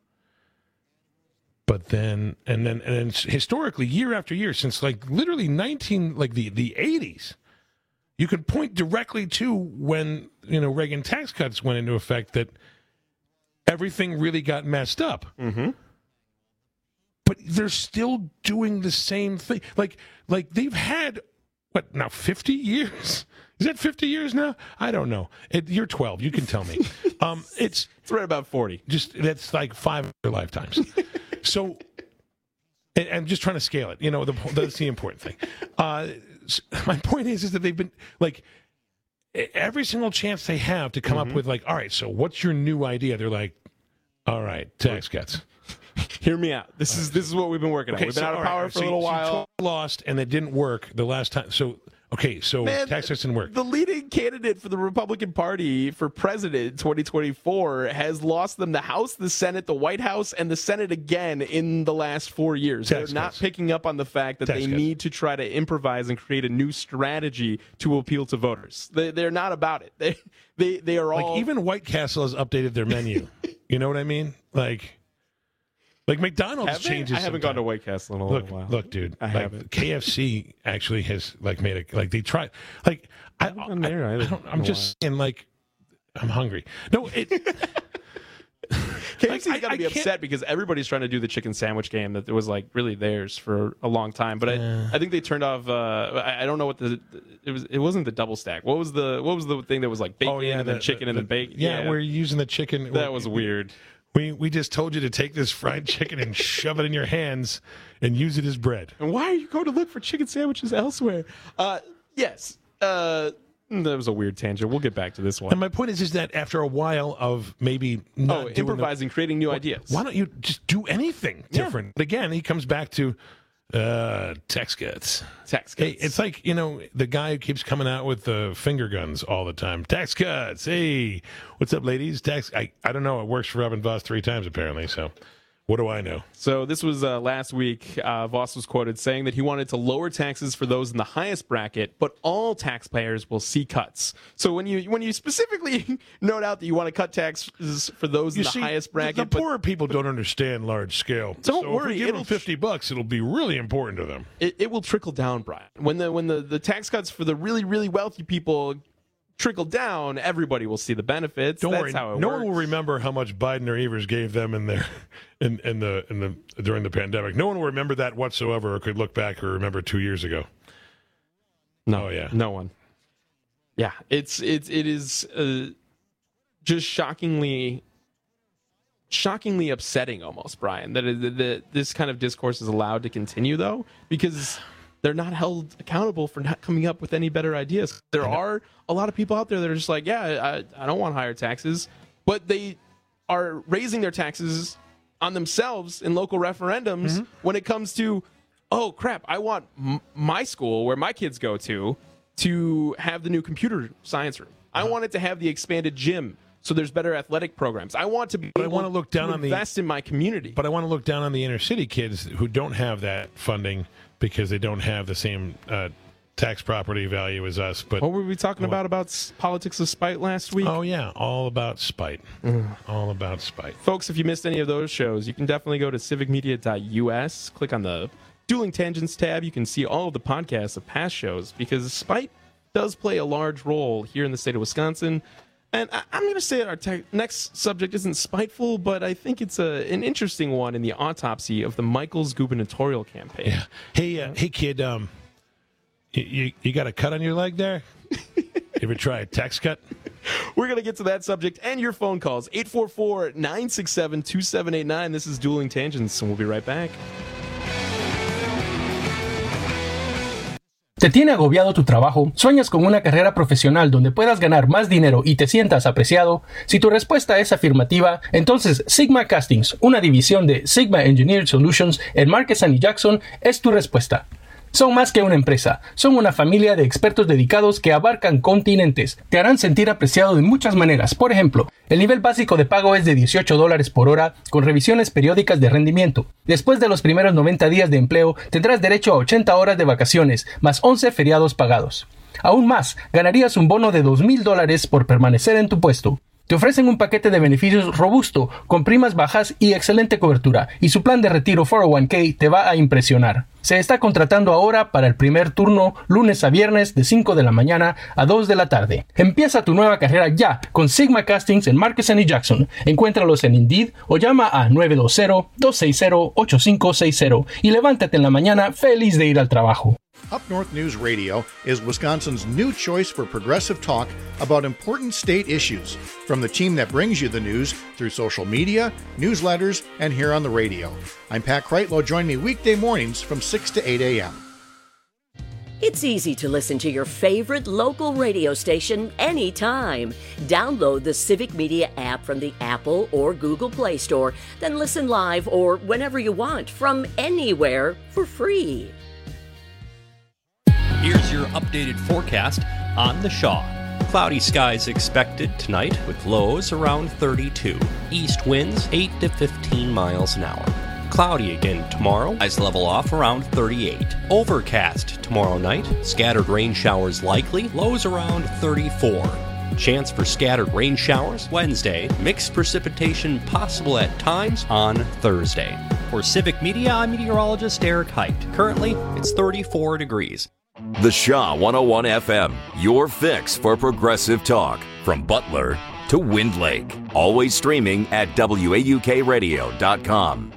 But then historically, year after year, since literally the 80s, you could point directly to when, Reagan tax cuts went into effect that everything really got messed up. Mm-hmm. But they're still doing the same thing. Like they've had, 50 years? Is that 50 years now? I don't know. You're 12. You can tell me. It's right about 40. That's like 5 lifetimes. So, and I'm just trying to scale it. That's the important thing. My point is that they've been like every single chance they have to come up with like, all right, so what's your new idea? They're like, all right, tax cuts. Hear me out. This is what we've been working on. We've been out of power for a little while. You lost, and it didn't work the last time. So tax cuts didn't work. The leading candidate for the Republican Party for president in 2024 has lost them the House, the Senate, the White House, and the Senate again in the last 4 years. They're not picking up on the fact that they need to try to improvise and create a new strategy to appeal to voters. They're not about it. They are all... Like, even White Castle has updated their menu. You know what I mean? Like McDonald's changes. I haven't gone to White Castle in a little while. Look, dude. I haven't. KFC actually has made they tried. I'm just saying, I'm hungry. No, KFC's got to be upset because everybody's trying to do the chicken sandwich game that was really theirs for a long time. But I think they turned off. I don't know what it was. It wasn't the double stack. What was the thing that was like bacon and then chicken and then bacon? Yeah, we're using the chicken. That was weird. We just told you to take this fried chicken and shove it in your hands and use it as bread. And why are you going to look for chicken sandwiches elsewhere? Yes. That was a weird tangent. We'll get back to this one. And my point is that after a while of maybe not improvising, creating new ideas. Why don't you just do anything different? But again, he comes back to tax cuts. Hey, it's like, the guy who keeps coming out with the finger guns all the time. Tax cuts. Hey, what's up, ladies? I don't know. It works for Robin Voss 3 times, apparently. So what do I know? So this was last week. Voss was quoted saying that he wanted to lower taxes for those in the highest bracket, but all taxpayers will see cuts. So when you specifically note out that you want to cut taxes for those in the highest bracket, the poorer people don't understand large scale. Don't worry, if we give them $50, it'll be really important to them. It will trickle down, Brian. When the tax cuts for the really, really wealthy people trickle down, everybody will see the benefits. Don't worry. How it no works. one will remember how much Biden or Evers gave them during the pandemic. No one will remember that whatsoever, or could look back or remember 2 years ago. No, oh yeah, no one. Yeah, it is just shockingly upsetting, almost, Brian, that this kind of discourse is allowed to continue, though, because they're not held accountable for not coming up with any better ideas. There are a lot of people out there that are just like, I don't want higher taxes, but they are raising their taxes on themselves in local referendums when it comes to, oh, crap, I want my school where my kids go to have the new computer science room. I want it to have the expanded gym so there's better athletic programs. I want to be able to look down invest in my community. But I want to look down on the inner city kids who don't have that funding because they don't have the same tax property value as us. But what were we talking about politics of spite last week? Oh, yeah, all about spite. All about spite. Folks, if you missed any of those shows, you can definitely go to civicmedia.us, click on the Dueling Tangents tab. You can see all of the podcasts of past shows, because spite does play a large role here in the state of Wisconsin. And I'm going to say that our next subject isn't spiteful, but I think it's an interesting one in the autopsy of the Michaels gubernatorial campaign. Yeah. Hey, kid, you got a cut on your leg there? You ever try a tax cut? We're going to get to that subject and your phone calls. 844-967-2789. This is Dueling Tangents, and we'll be right back. ¿Te tiene agobiado tu trabajo? ¿Sueñas con una carrera profesional donde puedas ganar más dinero y te sientas apreciado? Si tu respuesta es afirmativa, entonces Sigma Castings, una división de Sigma Engineered Solutions en Marquez y Jackson, es tu respuesta. Son más que una empresa, son una familia de expertos dedicados que abarcan continentes. Te harán sentir apreciado de muchas maneras. Por ejemplo, el nivel básico de pago es de $18 por hora con revisiones periódicas de rendimiento. Después de los primeros 90 días de empleo, tendrás derecho a 80 horas de vacaciones, más 11 feriados pagados. Aún más, ganarías un bono de $2,000 por permanecer en tu puesto. Te ofrecen un paquete de beneficios robusto, con primas bajas y excelente cobertura, y su plan de retiro 401k te va a impresionar. Se está contratando ahora para el primer turno, lunes a viernes de 5 de la mañana a 2 de la tarde. Empieza tu nueva carrera ya con Sigma Castings en Marquez y Jackson. Encuéntralos en Indeed o llama a 920-260-8560 y levántate en la mañana feliz de ir al trabajo. Up North News Radio is Wisconsin's new choice for progressive talk about important state issues. From the team that brings you the news through social media, newsletters, and here on the radio. I'm Pat Kreitlow. Join me weekday mornings from 6 to 8 a.m. It's easy to listen to your favorite local radio station anytime. Download the Civic Media app from the Apple or Google Play Store, then listen live or whenever you want from anywhere for free. Here's your updated forecast on the Shaw. Cloudy skies expected tonight with lows around 32. East winds 8 to 15 miles an hour. Cloudy again tomorrow. Highs level off around 38. Overcast tomorrow night. Scattered rain showers likely. Lows around 34. Chance for scattered rain showers Wednesday. Mixed precipitation possible at times on Thursday. For Civic Media, I'm meteorologist Eric Height. Currently, it's 34 degrees. The Shaw 101 FM, your fix for progressive talk. From Butler to Wind Lake. Always streaming at WAUKradio.com.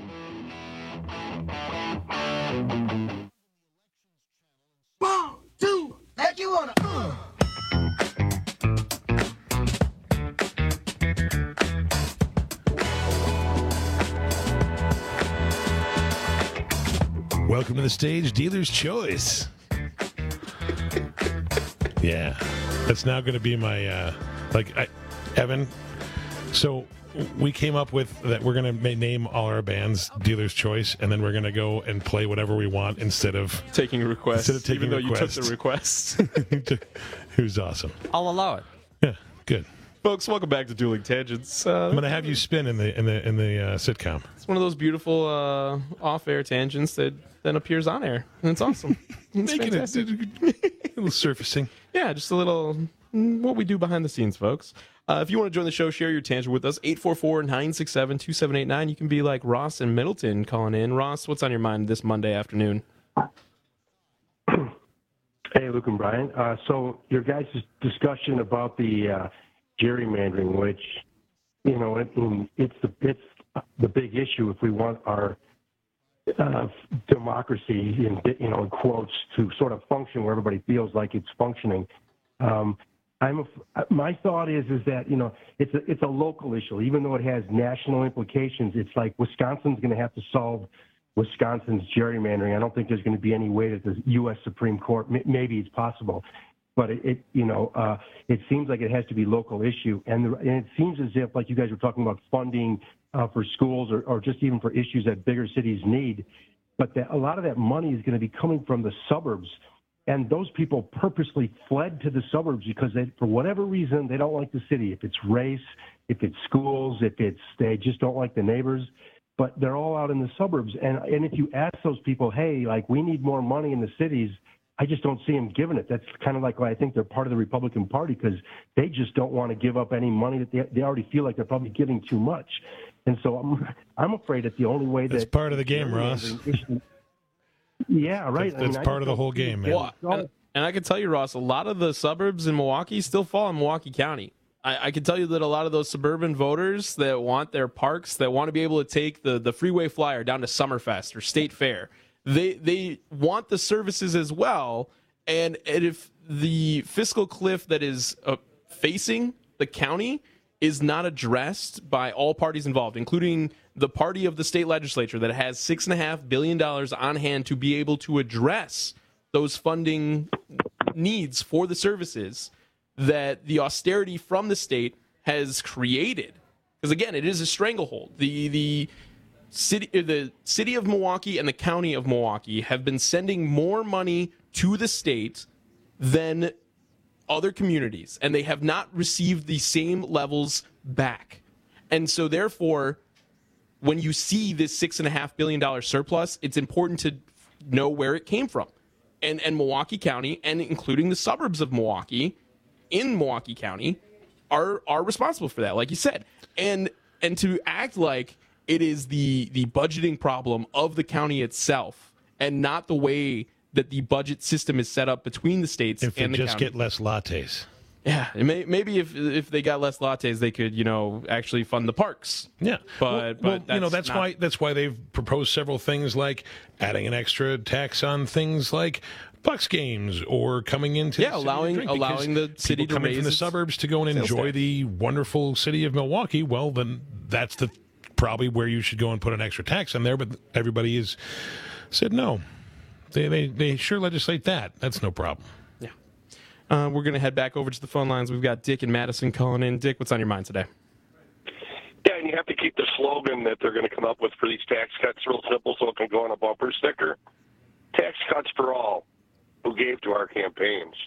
Welcome to the stage, Dealer's Choice. Yeah, that's now going to be my, Evan, so we came up with that we're going to name all our bands Dealer's Choice, and then we're going to go and play whatever we want instead of taking requests. Even though you took the requests. Who's awesome. I'll allow it. Yeah, good. Folks, welcome back to Dueling Tangents. I'm going to have you spin in the sitcom. It's one of those beautiful off-air tangents that then appears on air, and it's awesome. It's Making fantastic. a little surfacing. Yeah, just a little what we do behind the scenes, folks. If you want to join the show, share your tangent with us, 844-967-2789. You can be like Ross and Middleton calling in. Ross, what's on your mind this Monday afternoon? Hey, Luke and Brian. So your guys' discussion about the gerrymandering, which, it's the big issue if we want our democracy, in quotes, to sort of function where everybody feels like it's functioning. My thought is that it's a local issue, even though it has national implications. It's like Wisconsin's going to have to solve Wisconsin's gerrymandering. I don't think there's going to be any way that the U.S. Supreme Court, maybe it's possible, but it seems like it has to be local issue, and it seems as if, like you guys were talking about funding for schools or just even for issues that bigger cities need, but a lot of that money is going to be coming from the suburbs. And those people purposely fled to the suburbs because for whatever reason, they don't like the city. If it's race, if it's schools, they just don't like the neighbors. But they're all out in the suburbs. And if you ask those people, hey, we need more money in the cities, I just don't see them giving it. That's kind of like why I think they're part of the Republican Party, because they just don't want to give up any money that they already feel like they're probably giving too much. And so I'm afraid that the only way that's part of the game, Ross. Yeah, right. That's part of the whole game, man. Well, and I can tell you, Ross, a lot of the suburbs in Milwaukee still fall in Milwaukee County. I can tell you that a lot of those suburban voters that want their parks, that want to be able to take the freeway flyer down to Summerfest or State Fair, they want the services as well. And if the fiscal cliff that is facing the county is not addressed by all parties involved, including the party of the state legislature that has $6.5 billion on hand to be able to address those funding needs for the services that the austerity from the state has created. Because again, it is a stranglehold. The city of Milwaukee and the county of Milwaukee have been sending more money to the state than other communities, and they have not received the same levels back. And so therefore, when you see this $6.5 billion surplus, it's important to know where it came from. And Milwaukee County, and including the suburbs of Milwaukee, in Milwaukee County, are responsible for that, like you said. And to act like it is the budgeting problem of the county itself, and not the way that the budget system is set up between the states and the county. If we just get less lattes. Yeah, maybe if they got less lattes, they could, actually fund the parks. Yeah, but that's why they've proposed several things like adding an extra tax on things like Bucks games or coming into allowing the city to coming raise from the suburbs to go and enjoy tax. the wonderful city of Milwaukee. Well, then that's probably where you should go and put an extra tax on there. But everybody has said no. They sure legislate that. That's no problem. We're going to head back over to the phone lines. We've got Dick and Madison calling in. Dick, what's on your mind today? Yeah, and you have to keep the slogan that they're going to come up with for these tax cuts real simple so it can go on a bumper sticker. Tax cuts for all who gave to our campaigns.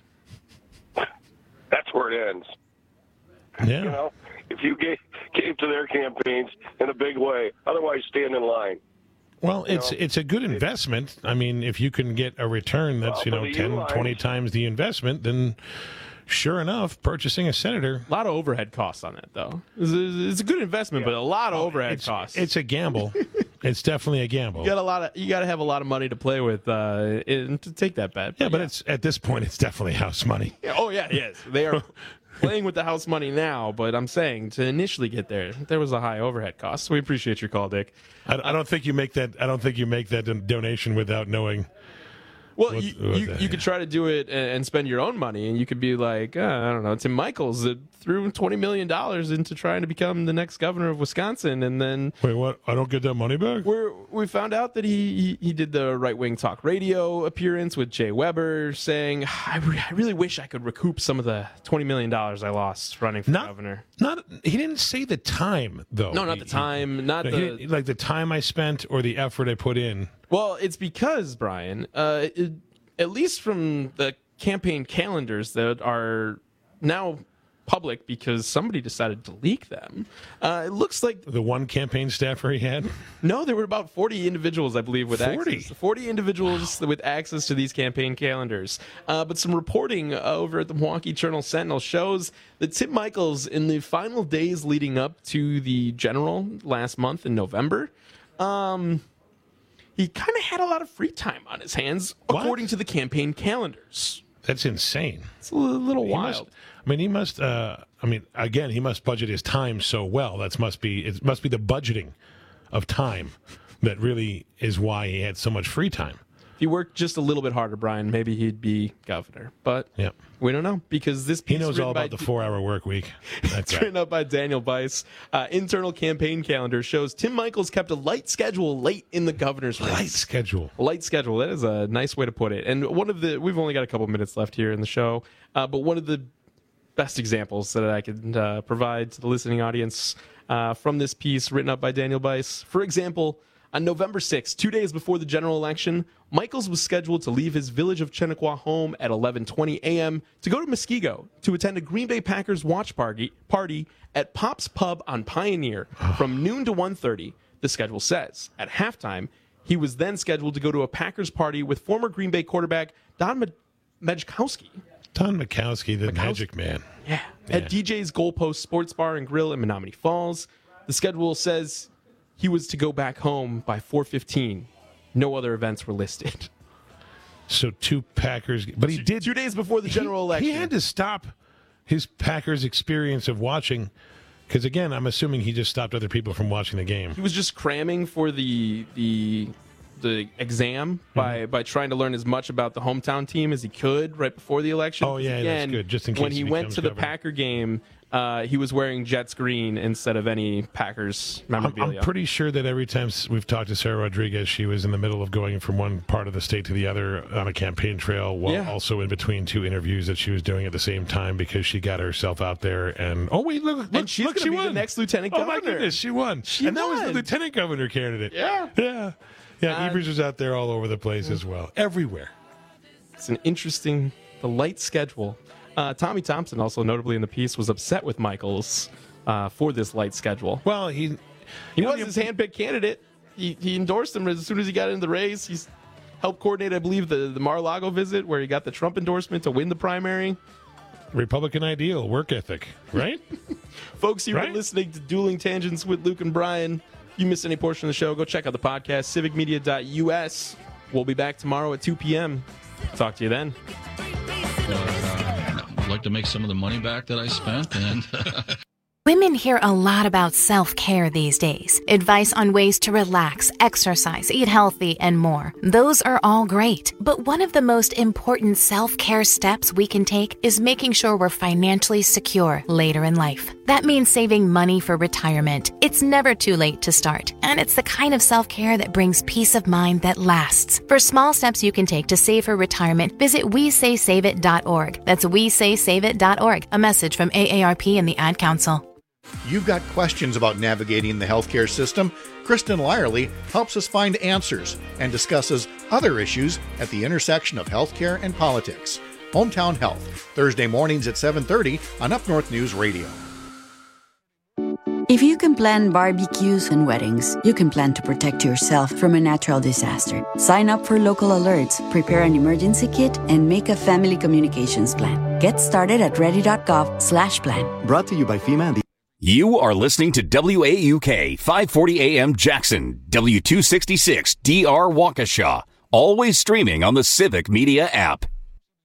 That's where it ends. Yeah. If you gave to their campaigns in a big way, otherwise stand in line. Well, it's a good investment. I mean, if you can get a return that's, 10, 20 times the investment, then sure enough, purchasing a senator. A lot of overhead costs on it, though. It's a good investment, but a lot of overhead costs. It's a gamble. It's definitely a gamble. You got to have a lot of money to play with to take that bet. Yeah, but at this point, it's definitely house money. Yeah, yes. They are playing with the house money now, but I'm saying to initially get there was a high overhead cost. So we appreciate your call, Dick. I don't think you make that. I don't think you make that donation without knowing. Well, you could try to do it and spend your own money, and you could be like, I don't know, Tim Michels that threw $20 million into trying to become the next governor of Wisconsin, and then wait, what? I don't get that money back. We found out that he did the right wing talk radio appearance with Jay Weber, saying, I really wish I could recoup some of the $20 million I lost running for governor. He didn't say the time though. No, not the time, like the time I spent or the effort I put in. Well, it's because, Brian, at least from the campaign calendars that are now public because somebody decided to leak them, it looks like... The one campaign staffer he had? No, there were about 40 individuals, I believe, with 40? access. 40 individuals with access to these campaign calendars. But some reporting over at the Milwaukee Journal-Sentinel shows that Tim Michels, in the final days leading up to the general last month in November... he kind of had a lot of free time on his hands, according to the campaign calendars. That's insane. It's a little wild. He must budget his time so well. It must be the budgeting of time that really is why he had so much free time. If he worked just a little bit harder, Brian, maybe he'd be governor. But we don't know because this piece he knows all about the 4-hour work week. It's written up by Daniel Bice. Internal campaign calendar shows Tim Michels kept a light schedule late in the governor's race. Light schedule. That is a nice way to put it. And we've only got a couple minutes left here in the show, but one of the best examples that I could provide to the listening audience from this piece written up by Daniel Bice. For example, on November 6th, 2 days before the general election, Michels was scheduled to leave his Village of Chenequa home at 11:20 a.m. to go to Muskego to attend a Green Bay Packers watch party at Pop's Pub on Pioneer from noon to 1:30, the schedule says. At halftime, he was then scheduled to go to a Packers party with former Green Bay quarterback Don Majkowski. Don Majkowski, the Magic Man. Yeah. At DJ's Goalpost Sports Bar and Grill in Menominee Falls. The schedule says he was to go back home by 4:15. No other events were listed. So 2 Packers, but he did 2 days before the general election. He had to stop his Packers experience of watching, because again, I'm assuming he just stopped other people from watching the game. He was just cramming for the exam by trying to learn as much about the hometown team as he could right before the election. Oh yeah, that's good. Just in case when he went to the Packer game, he was wearing Jets green instead of any Packers memorabilia. I'm pretty sure that every time we've talked to Sarah Rodriguez, she was in the middle of going from one part of the state to the other on a campaign trail, while also in between 2 interviews that she was doing at the same time because she got herself out there. And and she's going to be the next lieutenant governor. Oh my goodness, she won. That was the lieutenant governor candidate. Yeah. Evers was out there all over the place as well, everywhere. It's an interesting, the light schedule. Tommy Thompson, also notably in the piece, was upset with Michels for this light schedule. Well, he was his handpicked candidate. He endorsed him as soon as he got into the race. He's helped coordinate, I believe, the Mar-a-Lago visit where he got the Trump endorsement to win the primary. Republican ideal, work ethic, right? Folks, you've been listening to Dueling Tangents with Luke and Brian. If you missed any portion of the show, go check out the podcast, civicmedia.us. We'll be back tomorrow at 2 p.m. Talk to you then. Look like to make some of the money back that I spent. And Women hear a lot about self-care these days. Advice on ways to relax, exercise, eat healthy, and more. Those are all great. But one of the most important self-care steps we can take is making sure we're financially secure later in life. That means saving money for retirement. It's never too late to start. And it's the kind of self-care that brings peace of mind that lasts. For small steps you can take to save for retirement, visit WeSaySaveIt.org. That's WeSaySaveIt.org. A message from AARP and the Ad Council. You've got questions about navigating the healthcare system? Kristen Lyerly helps us find answers and discusses other issues at the intersection of healthcare and politics. Hometown Health, Thursday mornings at 7:30 on Up North News Radio. If you can plan barbecues and weddings, you can plan to protect yourself from a natural disaster. Sign up for local alerts, prepare an emergency kit, and make a family communications plan. Get started at ready.gov/plan. Brought to you by FEMA and the You are listening to WAUK 540 AM Jackson, W266 DR Waukesha, always streaming on the Civic Media app.